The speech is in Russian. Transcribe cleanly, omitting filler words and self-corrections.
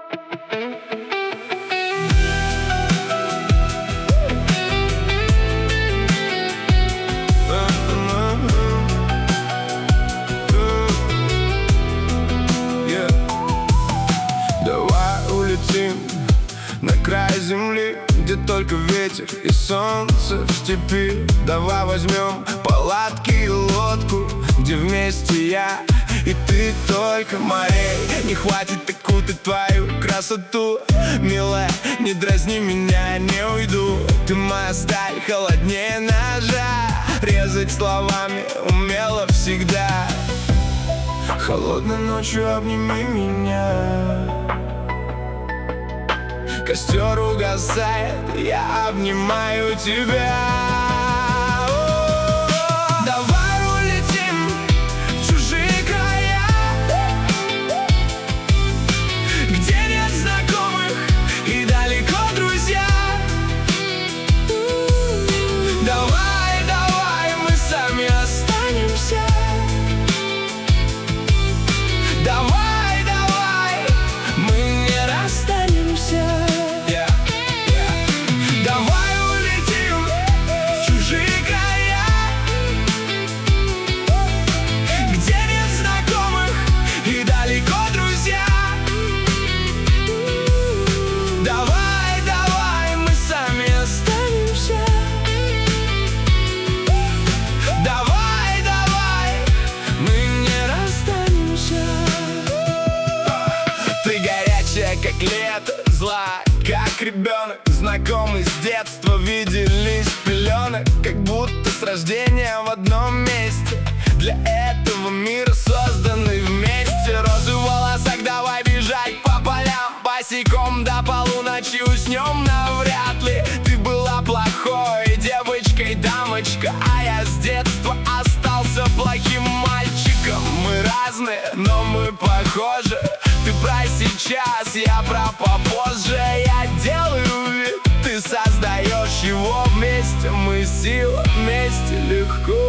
На край земли, где только ветер и солнце в степи. Давай возьмем палатки и лодку, где вместе я и ты. Только морей не хватит окутать твою красоту. Милая, не дразни меня, не уйду. Ты моя сталь, холоднее ножа. Резать словами умела всегда. Холодной ночью обними меня. Костер угасает, я обнимаю тебя. Давай улетим в чужие края, где нет знакомых и далеко друзья. Давай, давай, мы сами останемся. Давай, давай, мы не расстанемся. Как лето, зла, как ребенок, знакомый с детства, виделись в пеленок, как будто с рождения в одном месте. Для этого мира созданный вместе. Розы в волосах, давай бежать по полям, босиком до полуночи уснем навряд ли. Ты была плохой девочкой, дамочка, а я с детства остался плохим мальчиком. Мы разные, но мы похожи. Ты про сейчас, я про попозже. Я делаю вид, ты создаешь его вместе. Мы сила вместе легко.